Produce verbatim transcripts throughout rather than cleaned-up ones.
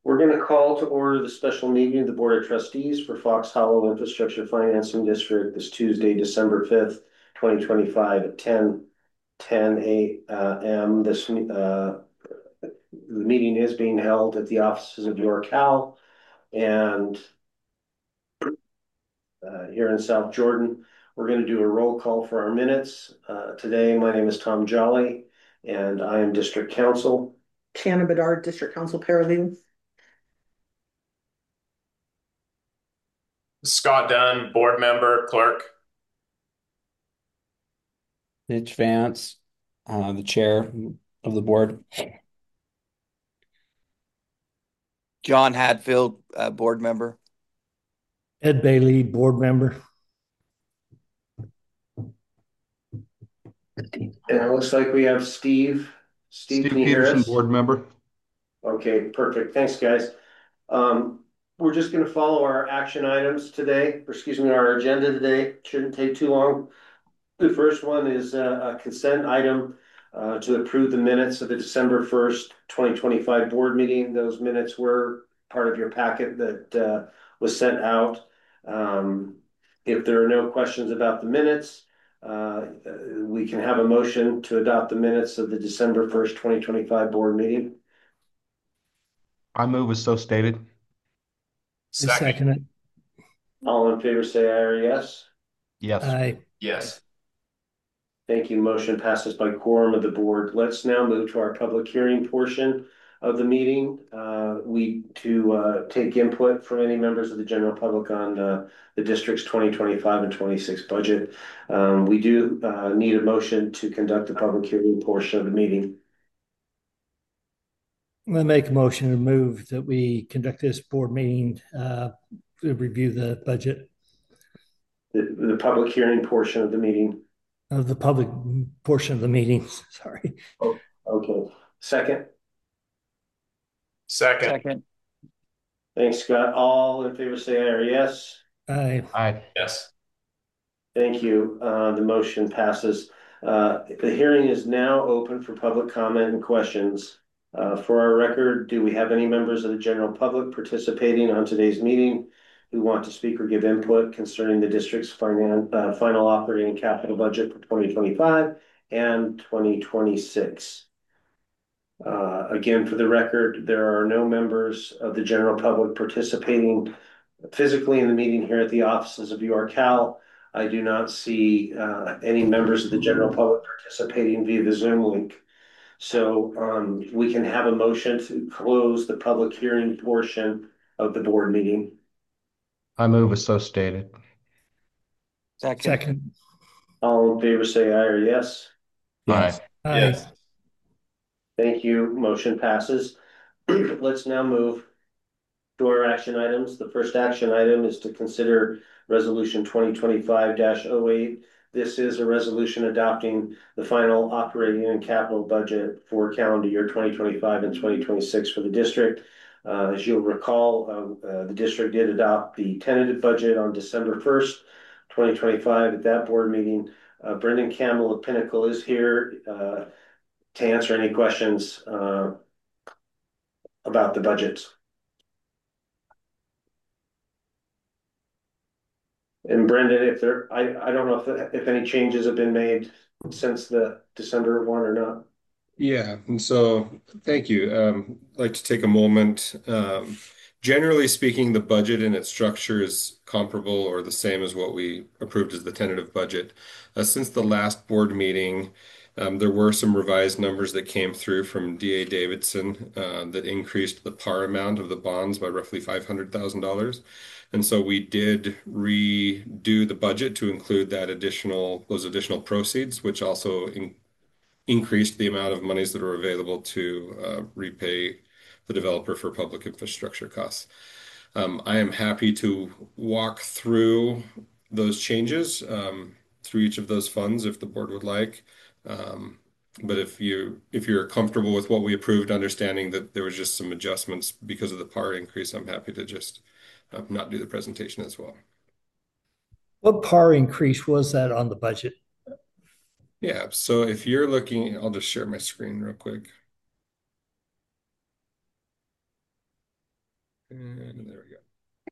We're going to call to order the special meeting of the Board of Trustees for Fox Hollow Infrastructure Financing District this Tuesday, December fifth, twenty twenty-five at ten a m. This uh, the meeting is being held at the offices of York Howell and uh, here in South Jordan. We're going to do a roll call for our minutes. Uh, today, my name is Tom Jolly, and I am District Counsel. Shannon Bedard, District Counsel Paralegal. Scott Dunn, board member, clerk. Mitch Vance, uh, the chair of the board. John Hadfield, uh, board member. Ed Bailey, board member. And it looks like we have Steve. Steve, Steve can you hear Peterson, us? board member. Okay, perfect. Thanks, guys. Um, we're just going to follow our action items today, or excuse me, our agenda today. Shouldn't take too long. The first one is a, a consent item uh, to approve the minutes of the December first, twenty twenty-five board meeting. Those minutes were part of your packet that uh, was sent out. Um, if there are no questions about the minutes, uh, we can have a motion to adopt the minutes of the December first, twenty twenty-five board meeting. I move as so stated. Second. Second it. All in favor say aye or yes. Yes. Aye. Yes. Thank you. Motion passes by quorum of the board. Let's now move to our public hearing portion of the meeting. Uh, we to uh, take input from any members of the general public on uh, the district's twenty twenty-five and twenty-six budget. Um, we do uh, need a motion to conduct the public hearing portion of the meeting. I'm going to make a motion to move that we conduct this board meeting uh, to review the budget The, the public hearing portion of the meeting. of the public portion of the meeting. Sorry. Oh, okay. Second. Second. Second. Thanks, Scott. All in favor say aye or yes. Aye. Aye. Yes. Thank you. Uh, the motion passes. Uh, the hearing is now open for public comment and questions. Uh, for our record, do we have any members of the general public participating on today's meeting who want to speak or give input concerning the district's finan uh, final operating capital budget for twenty twenty-five and twenty twenty-six? Uh, again, for the record, there are no members of the general public participating physically in the meeting here at the offices of York Howell. I do not see uh, any members of the general public participating via the Zoom link. So um, we can have a motion to close the public hearing portion of the board meeting. I move as so stated. Second. Second. All in favor say aye or yes. Yes. Aye. Aye. Yes. Thank you. Motion passes. Let's now move to our action items. The first action item is to consider Resolution twenty twenty-five dash oh eight. This is a resolution adopting the final operating and capital budget for calendar year twenty twenty-five and twenty twenty-six for the district. Uh, as you'll recall, uh, uh, the district did adopt the tentative budget on December first, twenty twenty-five at that board meeting. Uh, Brendan Campbell of Pinnacle is here uh, to answer any questions uh, about the budgets. And Brendan, if there, I, I don't know if, if any changes have been made since the December one or not. Yeah, and so thank you. Um, I'd like to take a moment. Um, generally speaking, the budget and its structure is comparable or the same as what we approved as the tentative budget. Uh, since the last board meeting, um, there were some revised numbers that came through from D A Davidson uh, that increased the par amount of the bonds by roughly five hundred thousand dollars. And so we did redo the budget to include that additional, those additional proceeds, which also in, increased the amount of monies that are available to uh, repay the developer for public infrastructure costs. Um, I am happy to walk through those changes um, through each of those funds if the board would like. Um, but if you if you're comfortable with what we approved, understanding that there was just some adjustments because of the par increase, I'm happy to just uh, not do the presentation as well. What par increase was that on the budget? Yeah, so if you're looking, I'll just share my screen real quick. And there we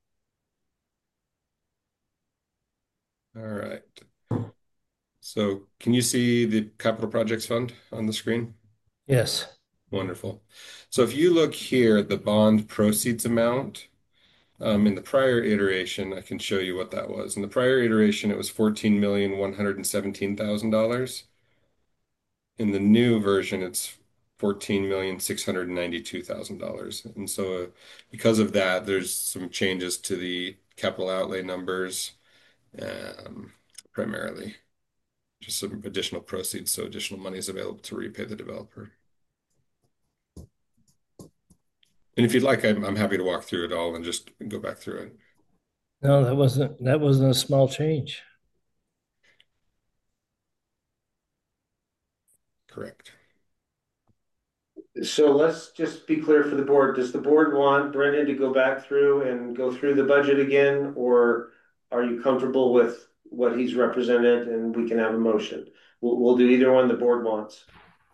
go. All right. So can you see the capital projects fund on the screen? Yes. Wonderful. So if you look here at the bond proceeds amount, um, in the prior iteration, I can show you what that was. In the prior iteration, it was fourteen million, one hundred seventeen thousand dollars. In the new version, it's fourteen million, six hundred ninety-two thousand dollars. And so uh, because of that, there's some changes to the capital outlay numbers, um, primarily. Just some additional proceeds, so additional money is available to repay the developer. And if you'd like, I'm, I'm happy to walk through it all and just go back through it. No, that wasn't that wasn't a small change. Correct. So let's just be clear for the board. Does the board want Brendan to go back through and go through the budget again? Or are you comfortable with what he's represented and we can have a motion? We'll, we'll do either one the board wants.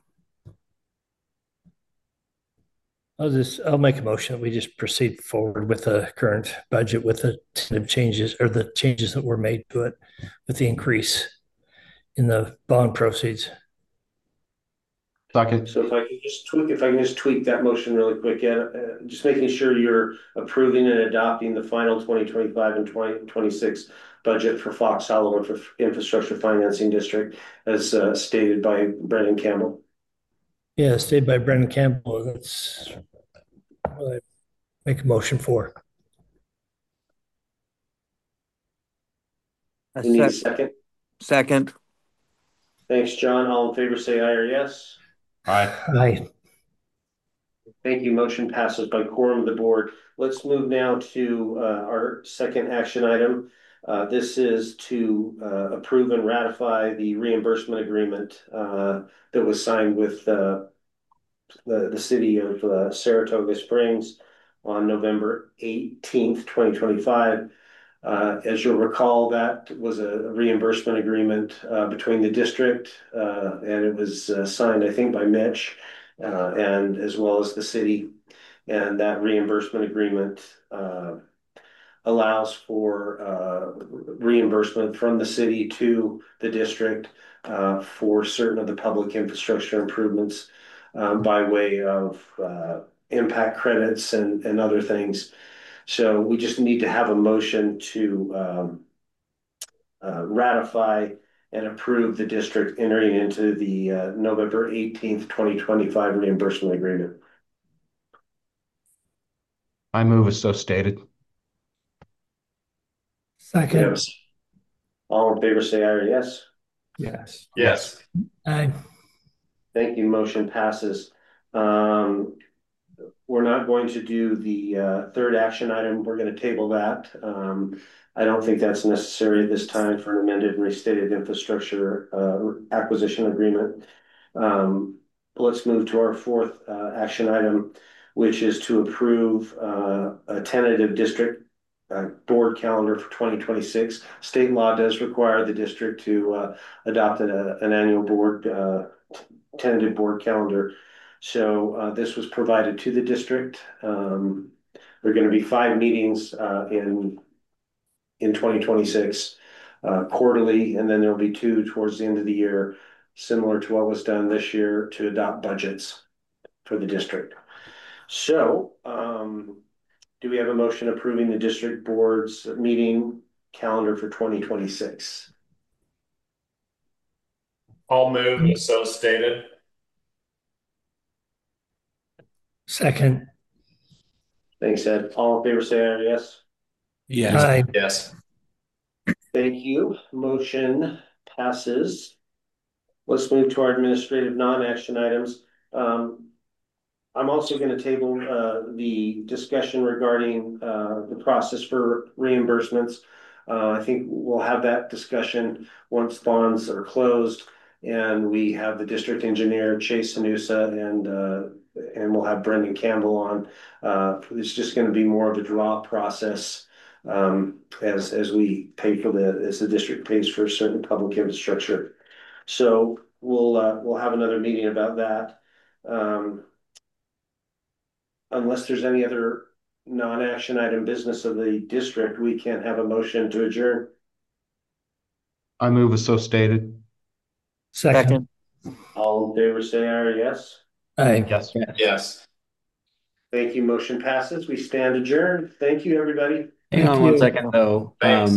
I'll just I'll make a motion that we just proceed forward with the current budget with the tentative changes or the changes that were made to it with the increase in the bond proceeds. Second. So if I can just tweak, if I can just tweak that motion really quick, yeah, uh, just making sure you're approving and adopting the final twenty twenty-five and twenty twenty-six budget for Fox Hollow for Infrastructure Financing District as uh, stated by Brendan Campbell. Yeah, stated by Brendan Campbell. That's what I make a motion for. A We need a sec- second. Second. Thanks, John. All in favor, say aye or yes. Aye. Aye. Thank you. Motion passes by quorum of the board. Let's move now to uh, our second action item. Uh, this is to uh, approve and ratify the reimbursement agreement uh, that was signed with uh, the, the city of uh, Saratoga Springs on November eighteenth, twenty twenty-five. Uh, as you'll recall, that was a reimbursement agreement uh, between the district uh, and it was uh, signed, I think, by Mitch uh, and as well as the city. And that reimbursement agreement uh, allows for uh, reimbursement from the city to the district uh, for certain of the public infrastructure improvements um, by way of uh, impact credits and, and other things. So we just need to have a motion to um, uh, ratify and approve the district entering into the uh, November eighteenth, twenty twenty-five reimbursement agreement. I move as so stated. Second. Yes. All in favor, say aye or yes. Yes. Yes. Aye. Thank you. Motion passes. Um, we're not going to do the uh, third action item. We're going to table that. Um, I don't think that's necessary at this time for an amended and restated infrastructure uh, acquisition agreement. Um, let's move to our fourth uh, action item, which is to approve uh, a tentative district uh, board calendar for twenty twenty-six. State law does require the district to uh, adopt a, an annual board uh, tentative board calendar. So uh, this was provided to the district. Um, there are going to be five meetings uh, in in twenty twenty-six uh, quarterly, and then there will be two towards the end of the year, similar to what was done this year to adopt budgets for the district. So um, do we have a motion approving the district board's meeting calendar for twenty twenty-six? I'll move so stated. Second. Thanks, Ed. All in favor, say aye or yes. Yes. Aye. Yes. Thank you. Motion passes. Let's move to our administrative non-action items. Um, I'm also going to table uh, the discussion regarding uh, the process for reimbursements. Uh, I think we'll have that discussion once bonds are closed and we have the district engineer, Chase Sanusa, and uh, and we'll have Brendan Campbell on. Uh, it's just going to be more of a draw process um, as as we pay for the as the district pays for certain public infrastructure. So we'll uh, we'll have another meeting about that. Um, unless there's any other non-action item business of the district, we can't have a motion to adjourn. I move as so stated. Second. All in favor, say aye or yes. Aye. Yes. Yes. Thank you. Motion passes. We stand adjourned. Thank you, everybody. Hang Thank on one you. second though. Thanks. Um,